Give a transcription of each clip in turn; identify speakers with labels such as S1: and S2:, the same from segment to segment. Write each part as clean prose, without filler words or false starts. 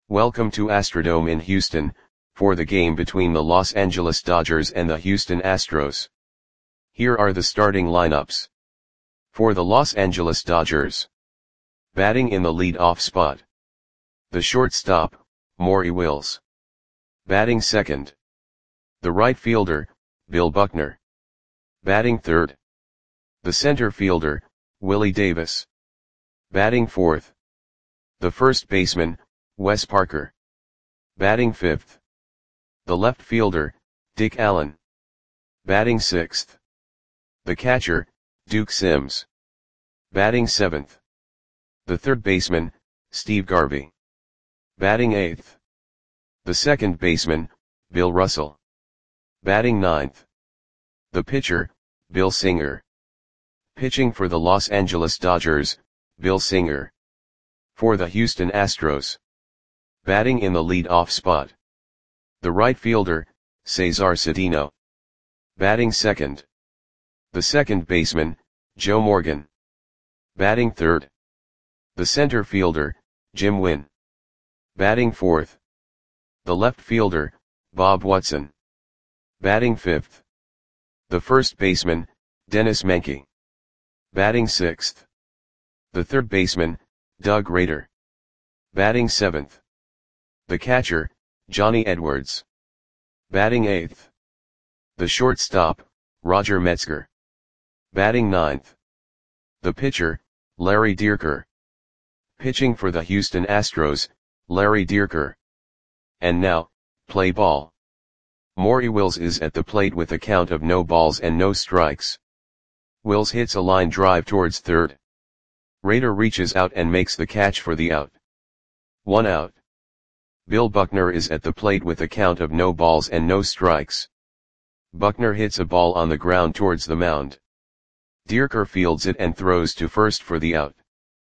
S1: Welcome to Astrodome in Houston, for the game between the Los Angeles Dodgers and the Houston Astros. Here are the starting lineups. For the Los Angeles Dodgers. Batting in the lead-off spot. The shortstop, Maury Wills. Batting second. The right fielder, Bill Buckner. Batting third. The center fielder, Willie Davis. Batting fourth. The first baseman, Wes Parker. Batting fifth. The left fielder, Dick Allen. Batting sixth. The catcher, Duke Sims. Batting seventh. The third baseman, Steve Garvey. Batting eighth. The second baseman, Bill Russell. Batting ninth. The pitcher, Bill Singer. Pitching for the Los Angeles Dodgers, Bill Singer. For the Houston Astros. Batting in the lead-off spot. The right fielder, Cesar Cedeno. Batting second. The second baseman, Joe Morgan. Batting third. The center fielder, Jim Wynn. Batting fourth. The left fielder, Bob Watson. Batting fifth. The first baseman, Dennis Menke. Batting sixth. The third baseman, Doug Rader. Batting seventh. The catcher, Johnny Edwards. Batting eighth. The shortstop, Roger Metzger. Batting ninth. The pitcher, Larry Dierker. Pitching for the Houston Astros, Larry Dierker. And now, play ball. Maury Wills is at the plate with a count of no balls and no strikes. Wills hits a line drive towards third. Rader reaches out and makes the catch for the out. 1 out. Bill Buckner is at the plate with a count of no balls and no strikes. Buckner hits a ball on the ground towards the mound. Dierker fields it and throws to first for the out.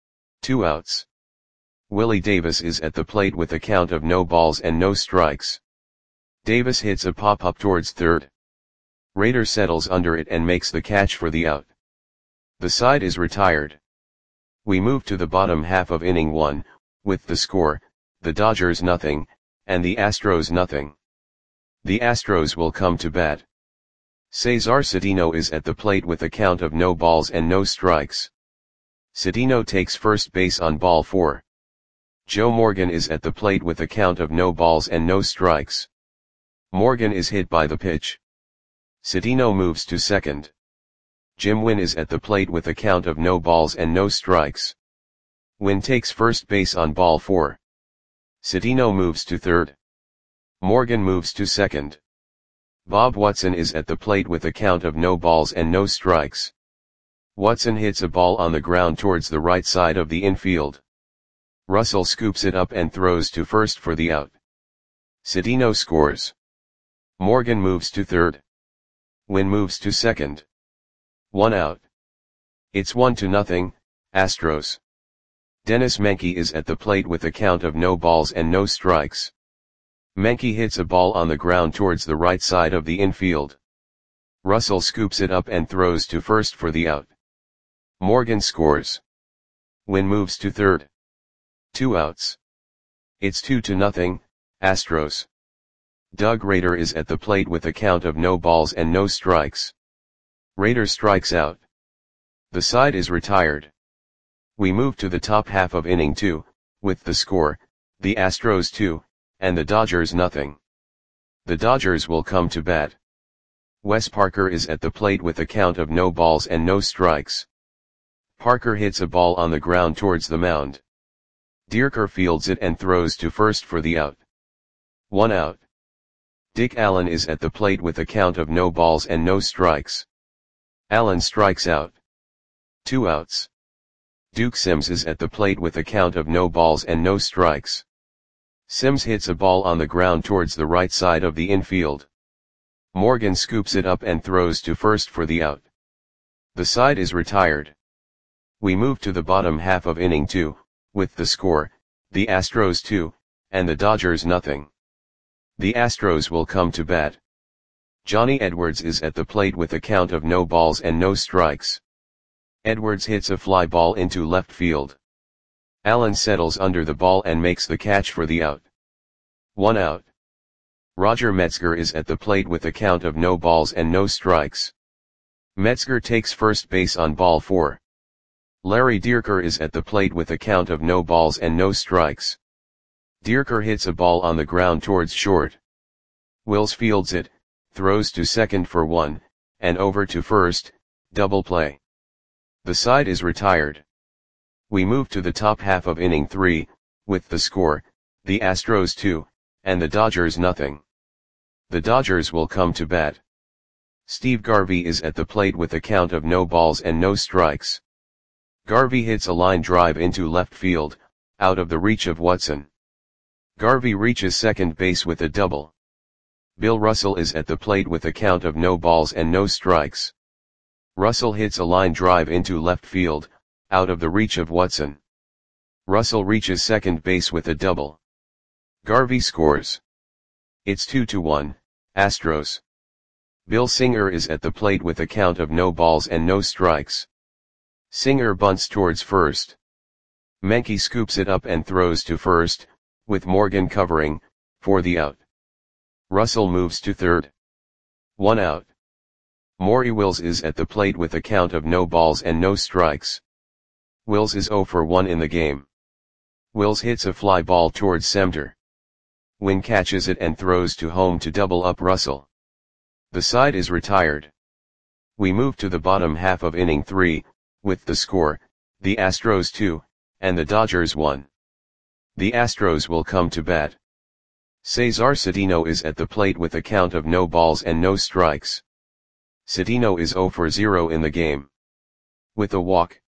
S1: 2 outs. Willie Davis is at the plate with a count of no balls and no strikes. Davis hits a pop-up towards third. Rader settles under it and makes the catch for the out. The side is retired. We move to the bottom half of inning 1, with the score, the Dodgers nothing, and the Astros nothing. The Astros will come to bat. Cesar Cedeno is at the plate with a count of no balls and no strikes. Cedeno takes first base on ball 4. Joe Morgan is at the plate with a count of no balls and no strikes. Morgan is hit by the pitch. Cedeno moves to second. Jim Wynn is at the plate with a count of no balls and no strikes. Wynn takes first base on ball 4. Cedeno moves to third. Morgan moves to second. Bob Watson is at the plate with a count of no balls and no strikes. Watson hits a ball on the ground towards the right side of the infield. Russell scoops it up and throws to first for the out. Cedeno scores. Morgan moves to third. Wynn moves to second. 1 out. It's 1-0, Astros. Dennis Menke is at the plate with a count of no balls and no strikes. Menke hits a ball on the ground towards the right side of the infield. Russell scoops it up and throws to first for the out. Morgan scores. Wynn moves to third. 2 outs. It's 2-0, Astros. Doug Rader is at the plate with a count of no balls and no strikes. Rader strikes out. The side is retired. We move to the top half of inning 2, with the score, the Astros 2, and the Dodgers nothing. The Dodgers will come to bat. Wes Parker is at the plate with a count of no balls and no strikes. Parker hits a ball on the ground towards the mound. Dierker fields it and throws to first for the out. 1 out. Dick Allen is at the plate with a count of no balls and no strikes. Allen strikes out. 2 outs. Duke Sims is at the plate with a count of no balls and no strikes. Sims hits a ball on the ground towards the right side of the infield. Morgan scoops it up and throws to first for the out. The side is retired. We move to the bottom half of inning 2, with the score, the Astros 2, and the Dodgers nothing. The Astros will come to bat. Johnny Edwards is at the plate with a count of no balls and no strikes. Edwards hits a fly ball into left field. Allen settles under the ball and makes the catch for the out. 1 out. Roger Metzger is at the plate with a count of no balls and no strikes. Metzger takes first base on ball 4. Larry Dierker is at the plate with a count of no balls and no strikes. Dierker hits a ball on the ground towards short. Wills fields it, throws to second for 1, and over to first, double play. The side is retired. We move to the top half of inning 3, with the score, the Astros 2, and the Dodgers nothing. The Dodgers will come to bat. Steve Garvey is at the plate with a count of no balls and no strikes. Garvey hits a line drive into left field, out of the reach of Watson. Garvey reaches second base with a double. Bill Russell is at the plate with a count of no balls and no strikes. Russell hits a line drive into left field, out of the reach of Watson. Russell reaches second base with a double. Garvey scores. It's 2-1, Astros. Bill Singer is at the plate with a count of no balls and no strikes. Singer bunts towards first. Menke scoops it up and throws to first, with Morgan covering, for the out. Russell moves to third. 1 out. Maury Wills is at the plate with a count of no balls and no strikes. Wills is 0 for 1 in the game. Wills hits a fly ball towards center. Wynn catches it and throws to home to double up Russell. The side is retired. We move to the bottom half of inning 3, with the score, the Astros 2, and the Dodgers 1. The Astros will come to bat. Cesar Cedeno is at the plate with a count of no balls and no strikes. Cedeno is 0 for 0 in the game. With a walk.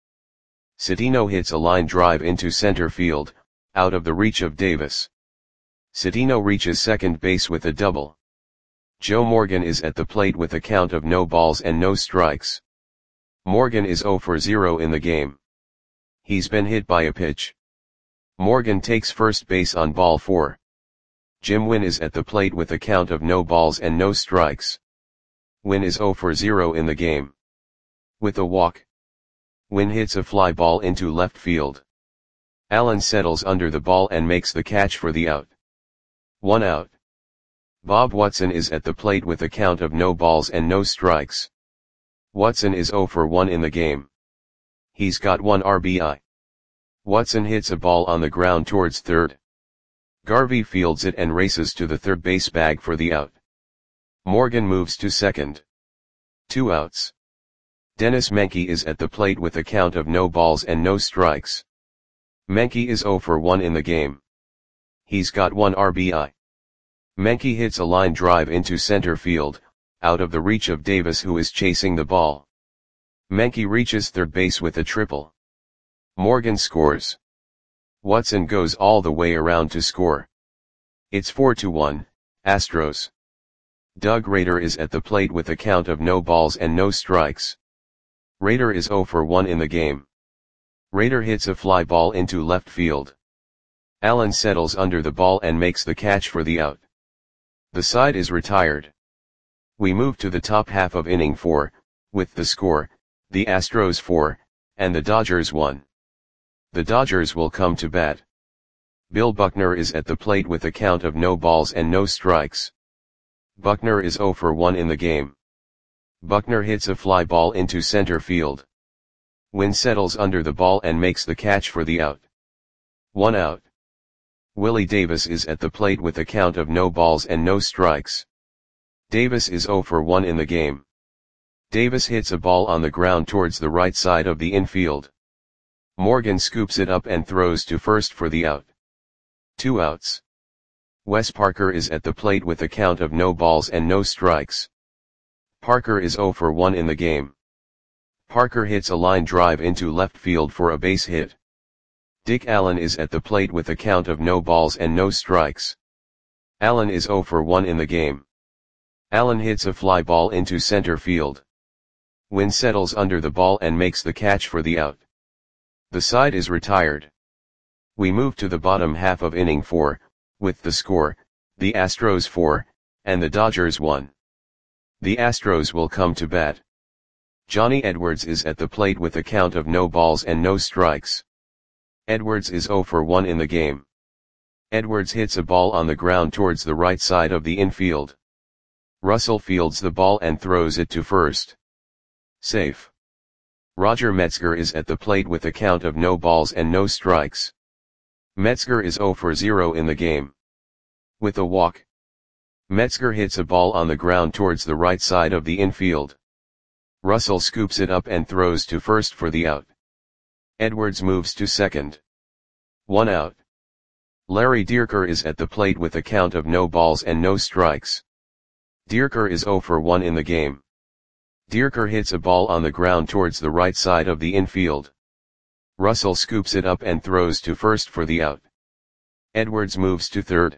S1: Cedeno hits a line drive into center field, out of the reach of Davis. Cedeno reaches second base with a double. Joe Morgan is at the plate with a count of no balls and no strikes. Morgan is 0 for 0 in the game. He's been hit by a pitch. Morgan takes first base on ball 4. Jim Wynn is at the plate with a count of no balls and no strikes. Wynn is 0 for 0 in the game. With a walk. Wynn hits a fly ball into left field. Allen settles under the ball and makes the catch for the out. 1 out. Bob Watson is at the plate with a count of no balls and no strikes. Watson is 0 for 1 in the game. He's got 1 RBI. Watson hits a ball on the ground towards third. Garvey fields it and races to the third base bag for the out. Morgan moves to second. 2 outs. Dennis Menke is at the plate with a count of no balls and no strikes. Menke is 0 for 1 in the game. He's got 1 RBI. Menke hits a line drive into center field, out of the reach of Davis who is chasing the ball. Menke reaches third base with a triple. Morgan scores. Watson goes all the way around to score. It's 4-1, Astros. Doug Rader is at the plate with a count of no balls and no strikes. Rader is 0 for 1 in the game. Rader hits a fly ball into left field. Allen settles under the ball and makes the catch for the out. The side is retired. We move to the top half of inning 4, with the score, the Astros 4, and the Dodgers 1. The Dodgers will come to bat. Bill Buckner is at the plate with a count of no balls and no strikes. Buckner is 0 for 1 in the game. Buckner hits a fly ball into center field. Wynn settles under the ball and makes the catch for the out. 1 out. Willie Davis is at the plate with a count of no balls and no strikes. Davis is 0 for 1 in the game. Davis hits a ball on the ground towards the right side of the infield. Morgan scoops it up and throws to first for the out. 2 outs. Wes Parker is at the plate with a count of no balls and no strikes. Parker is 0 for 1 in the game. Parker hits a line drive into left field for a base hit. Dick Allen is at the plate with a count of no balls and no strikes. Allen is 0 for 1 in the game. Allen hits a fly ball into center field. Wynn settles under the ball and makes the catch for the out. The side is retired. We move to the bottom half of inning 4, with the score, the Astros 4, and the Dodgers 1. The Astros will come to bat. Johnny Edwards is at the plate with a count of no balls and no strikes. Edwards is 0 for 1 in the game. Edwards hits a ball on the ground towards the right side of the infield. Russell fields the ball and throws it to first. Safe. Roger Metzger is at the plate with a count of no balls and no strikes. Metzger is 0 for 0 in the game. With a walk. Metzger hits a ball on the ground towards the right side of the infield. Russell scoops it up and throws to first for the out. Edwards moves to second. 1 out. Larry Dierker is at the plate with a count of no balls and no strikes. Dierker is 0 for 1 in the game. Dierker hits a ball on the ground towards the right side of the infield. Russell scoops it up and throws to first for the out. Edwards moves to third.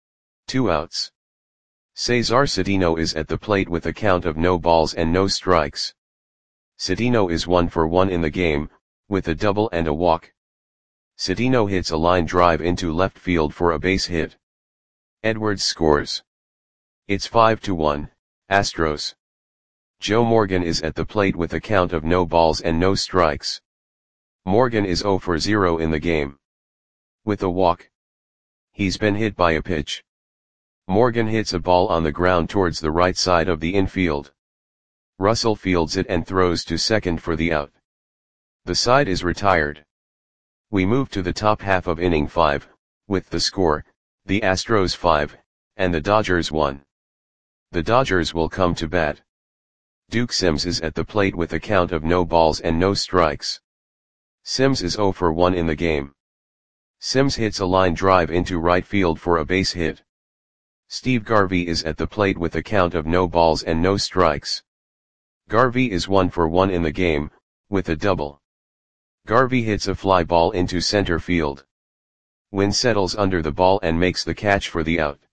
S1: 2 outs. Cesar Cedeno is at the plate with a count of no balls and no strikes. Cedeno is 1 for 1 in the game, with a double and a walk. Cedeno hits a line drive into left field for a base hit. Edwards scores. It's 5-1, Astros. Joe Morgan is at the plate with a count of no balls and no strikes. Morgan is 0 for 0 in the game. With a walk. He's been hit by a pitch. Morgan hits a ball on the ground towards the right side of the infield. Russell fields it and throws to second for the out. The side is retired. We move to the top half of inning 5, with the score, the Astros 5, and the Dodgers 1. The Dodgers will come to bat. Duke Sims is at the plate with a count of no balls and no strikes. Sims is 0 for 1 in the game. Sims hits a line drive into right field for a base hit. Steve Garvey is at the plate with a count of no balls and no strikes. Garvey is 1 for 1 in the game, with a double. Garvey hits a fly ball into center field. Wynn settles under the ball and makes the catch for the out.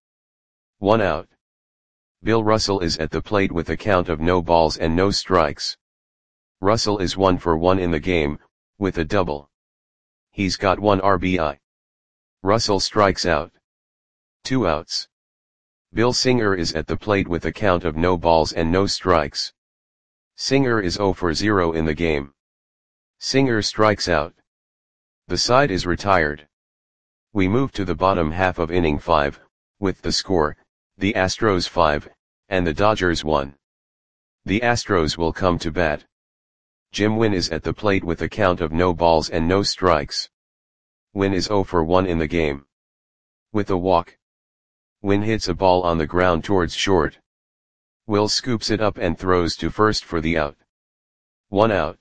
S1: 1 out. Bill Russell is at the plate with a count of no balls and no strikes. Russell is 1 for 1 in the game, with a double. He's got 1 RBI. Russell strikes out. 2 outs. Bill Singer is at the plate with a count of no balls and no strikes. Singer is 0 for 0 in the game. Singer strikes out. The side is retired. We move to the bottom half of inning 5, with the score, the Astros 5, and the Dodgers 1. The Astros will come to bat. Jim Wynn is at the plate with a count of no balls and no strikes. Wynn is 0 for 1 in the game. With a walk. Wynn hits a ball on the ground towards short. Will scoops it up and throws to first for the out. 1 out.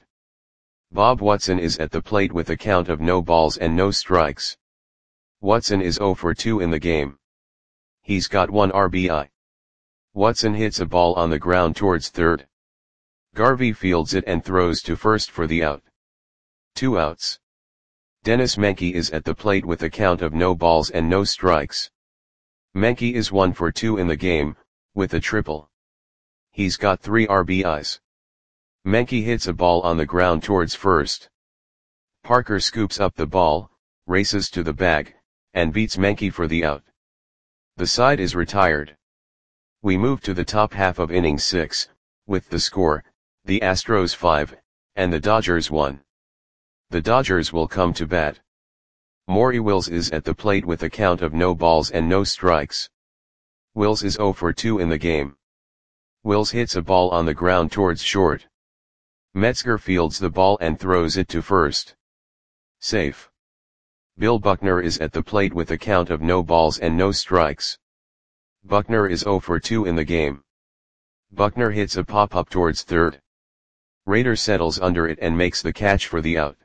S1: Bob Watson is at the plate with a count of no balls and no strikes. Watson is 0 for 2 in the game. He's got 1 RBI. Watson hits a ball on the ground towards third. Garvey fields it and throws to first for the out. 2 outs. Dennis Menke is at the plate with a count of no balls and no strikes. Menke is 1 for 2 in the game, with a triple. He's got 3 RBIs. Menke hits a ball on the ground towards first. Parker scoops up the ball, races to the bag, and beats Menke for the out. The side is retired. We move to the top half of inning 6, with the score, the Astros 5, and the Dodgers 1. The Dodgers will come to bat. Maury Wills is at the plate with a count of no balls and no strikes. Wills is 0 for 2 in the game. Wills hits a ball on the ground towards short. Metzger fields the ball and throws it to first. Safe. Bill Buckner is at the plate with a count of no balls and no strikes. Buckner is 0 for 2 in the game. Buckner hits a pop-up towards third. Rader settles under it and makes the catch for the out.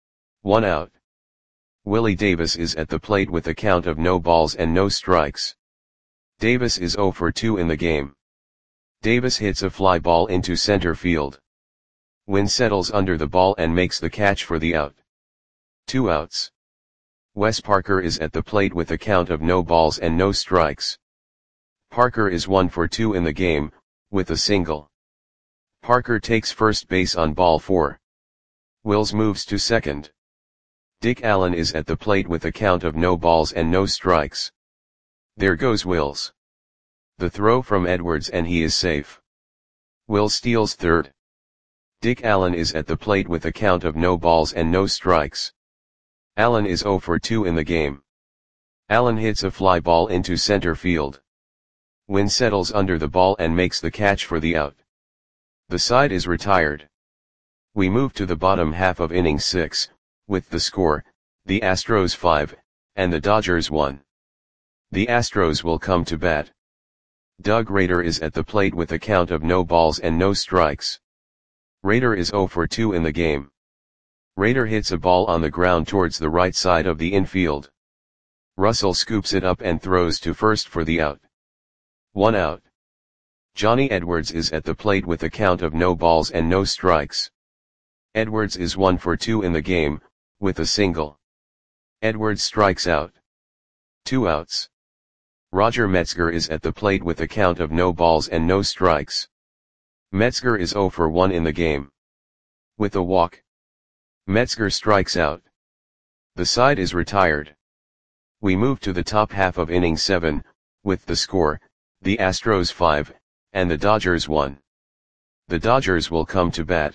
S1: 1 out. Willie Davis is at the plate with a count of no balls and no strikes. Davis is 0 for 2 in the game. Davis hits a fly ball into center field. Wynn settles under the ball and makes the catch for the out. 2 outs. Wes Parker is at the plate with a count of no balls and no strikes. Parker is 1 for 2 in the game, with a single. Parker takes first base on ball 4. Wills moves to second. Dick Allen is at the plate with a count of no balls and no strikes. There goes Wills. The throw from Edwards and he is safe. Wills steals third. Dick Allen is at the plate with a count of no balls and no strikes. Allen is 0 for 2 in the game. Allen hits a fly ball into center field. Wynn settles under the ball and makes the catch for the out. The side is retired. We move to the bottom half of inning 6, with the score, the Astros 5, and the Dodgers 1. The Astros will come to bat. Doug Rader is at the plate with a count of no balls and no strikes. Rader is 0 for 2 in the game. Rader hits a ball on the ground towards the right side of the infield. Russell scoops it up and throws to first for the out. 1 out. Johnny Edwards is at the plate with a count of no balls and no strikes. Edwards is 1 for 2 in the game, with a single. Edwards strikes out. 2 outs. Roger Metzger is at the plate with a count of no balls and no strikes. Metzger is 0 for 1 in the game. With a walk. Metzger strikes out. The side is retired. We move to the top half of inning 7, with the score, the Astros 5, and the Dodgers 1. The Dodgers will come to bat.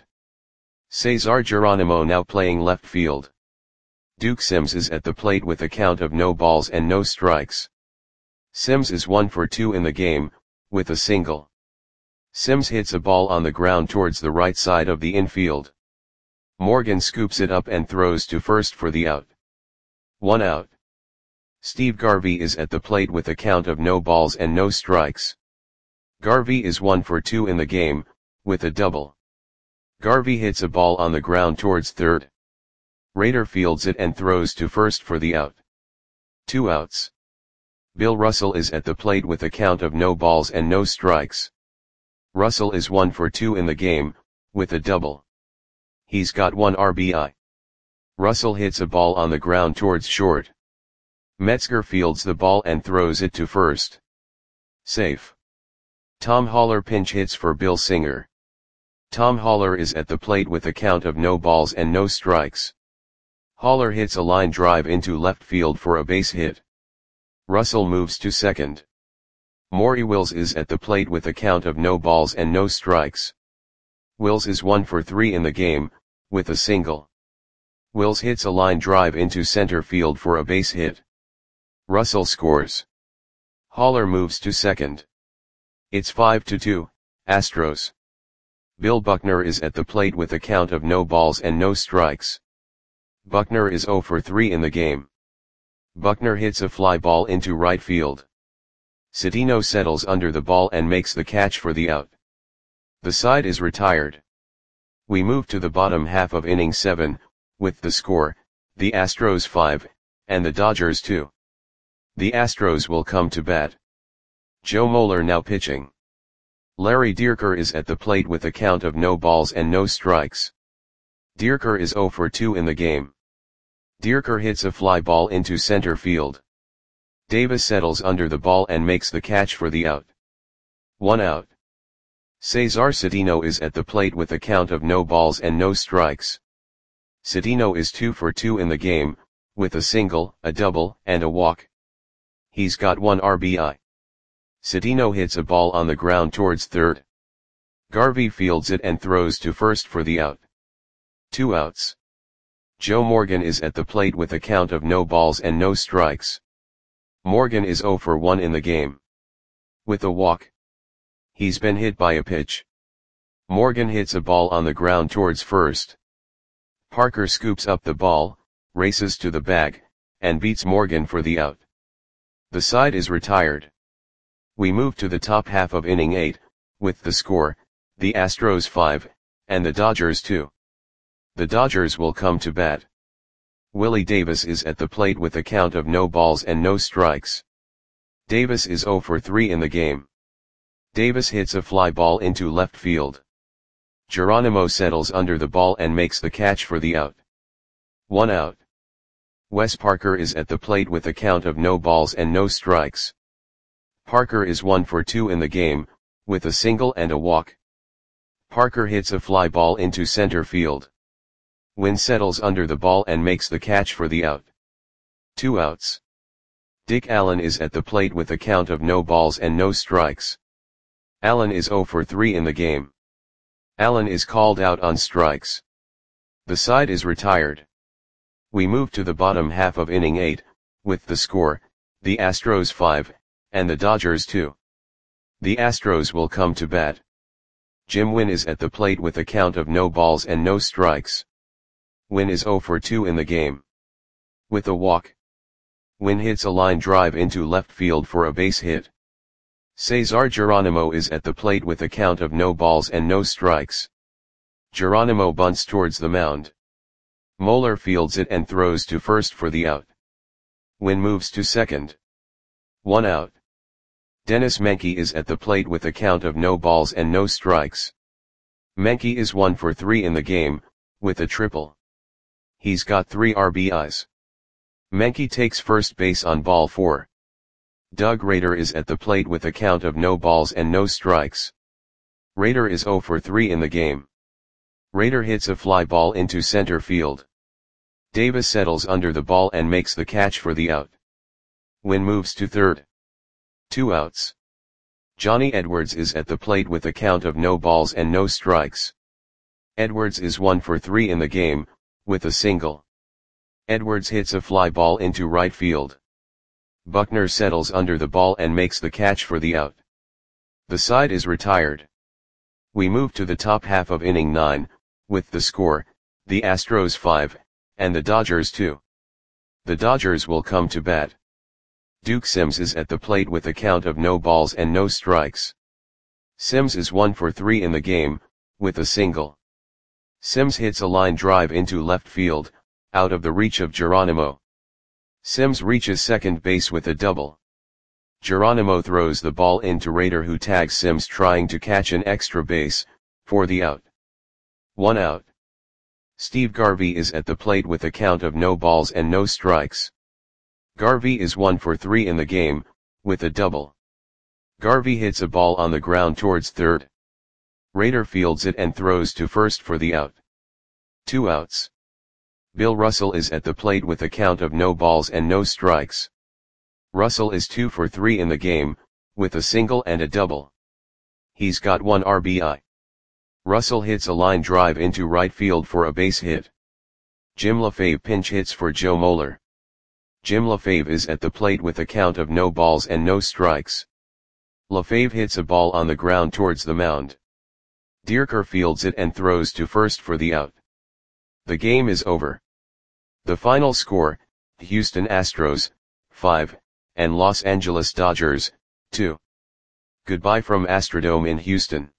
S1: Cesar Geronimo now playing left field. Duke Sims is at the plate with a count of no balls and no strikes. Sims is 1 for 2 in the game, with a single. Sims hits a ball on the ground towards the right side of the infield. Morgan scoops it up and throws to first for the out. 1 out. Steve Garvey is at the plate with a count of no balls and no strikes. Garvey is 1 for 2 in the game, with a double. Garvey hits a ball on the ground towards third. Rader fields it and throws to first for the out. 2 outs. Bill Russell is at the plate with a count of no balls and no strikes. Russell is 1 for 2 in the game, with a double. He's got 1 RBI. Russell hits a ball on the ground towards short. Metzger fields the ball and throws it to first. Safe. Tom Haller pinch hits for Bill Singer. Tom Haller is at the plate with a count of no balls and no strikes. Haller hits a line drive into left field for a base hit. Russell moves to second. Maury Wills is at the plate with a count of no balls and no strikes. Wills is 1 for 3 in the game, with a single. Wills hits a line drive into center field for a base hit. Russell scores. Haller moves to second. It's 5-2, Astros. Bill Buckner is at the plate with a count of no balls and no strikes. Buckner is 0 for 3 in the game. Buckner hits a fly ball into right field. Citino settles under the ball and makes the catch for the out. The side is retired. We move to the bottom half of inning 7, with the score, the Astros 5, and the Dodgers 2. The Astros will come to bat. Joe Moeller now pitching. Larry Dierker is at the plate with a count of no balls and no strikes. Dierker is 0 for 2 in the game. Dierker hits a fly ball into center field. Davis settles under the ball and makes the catch for the out. 1 out. Cesar Citino is at the plate with a count of no balls and no strikes. Citino is 2 for 2 in the game, with a single, a double, and a walk. He's got 1 RBI. Citino hits a ball on the ground towards third. Garvey fields it and throws to first for the out. 2 outs. Joe Morgan is at the plate with a count of no balls and no strikes. Morgan is 0 for 1 in the game. With a walk. He's been hit by a pitch. Morgan hits a ball on the ground towards first. Parker scoops up the ball, races to the bag, and beats Morgan for the out. The side is retired. We move to the top half of inning 8, with the score, the Astros 5, and the Dodgers 2. The Dodgers will come to bat. Willie Davis is at the plate with a count of no balls and no strikes. Davis is 0 for 3 in the game. Davis hits a fly ball into left field. Geronimo settles under the ball and makes the catch for the out. 1 out. Wes Parker is at the plate with a count of no balls and no strikes. Parker is 1 for 2 in the game, with a single and a walk. Parker hits a fly ball into center field. Wynn settles under the ball and makes the catch for the out. 2 outs. Dick Allen is at the plate with a count of no balls and no strikes. Allen is 0 for 3 in the game. Allen is called out on strikes. The side is retired. We move to the bottom half of inning 8, with the score, the Astros 5, and the Dodgers 2. The Astros will come to bat. Jim Wynn is at the plate with a count of no balls and no strikes. Wynn is 0 for 2 in the game. With a walk. Wynn hits a line drive into left field for a base hit. Cesar Geronimo is at the plate with a count of no balls and no strikes. Geronimo bunts towards the mound. Moeller fields it and throws to first for the out. Wynn moves to second. 1 out. Dennis Menke is at the plate with a count of no balls and no strikes. Menke is 1 for 3 in the game, with a triple. He's got 3 RBIs. Menke takes first base on ball 4. Doug Rader is at the plate with a count of no balls and no strikes. Rader is 0 for 3 in the game. Rader hits a fly ball into center field. Davis settles under the ball and makes the catch for the out. Wynn moves to third. 2 outs. Johnny Edwards is at the plate with a count of no balls and no strikes. Edwards is 1 for 3 in the game, with a single. Edwards hits a fly ball into right field. Buckner settles under the ball and makes the catch for the out. The side is retired. We move to the top half of inning 9, with the score, the Astros 5, and the Dodgers 2. The Dodgers will come to bat. Duke Sims is at the plate with a count of no balls and no strikes. Sims is 1 for 3 in the game, with a single. Sims hits a line drive into left field, out of the reach of Geronimo. Sims reaches second base with a double. Geronimo throws the ball into Rader, who tags Sims trying to catch an extra base, for the out. 1 out. Steve Garvey is at the plate with a count of no balls and no strikes. Garvey is 1 for 3 in the game, with a double. Garvey hits a ball on the ground towards third. Rader fields it and throws to first for the out. 2 outs. Bill Russell is at the plate with a count of no balls and no strikes. Russell is 2 for 3 in the game, with a single and a double. He's got 1 RBI. Russell hits a line drive into right field for a base hit. Jim LaFave pinch hits for Joe Moeller. Jim LaFave is at the plate with a count of no balls and no strikes. LaFave hits a ball on the ground towards the mound. Dierker fields it and throws to first for the out. The game is over. The final score, Houston Astros, 5, and Los Angeles Dodgers, 2. Goodbye from Astrodome in Houston.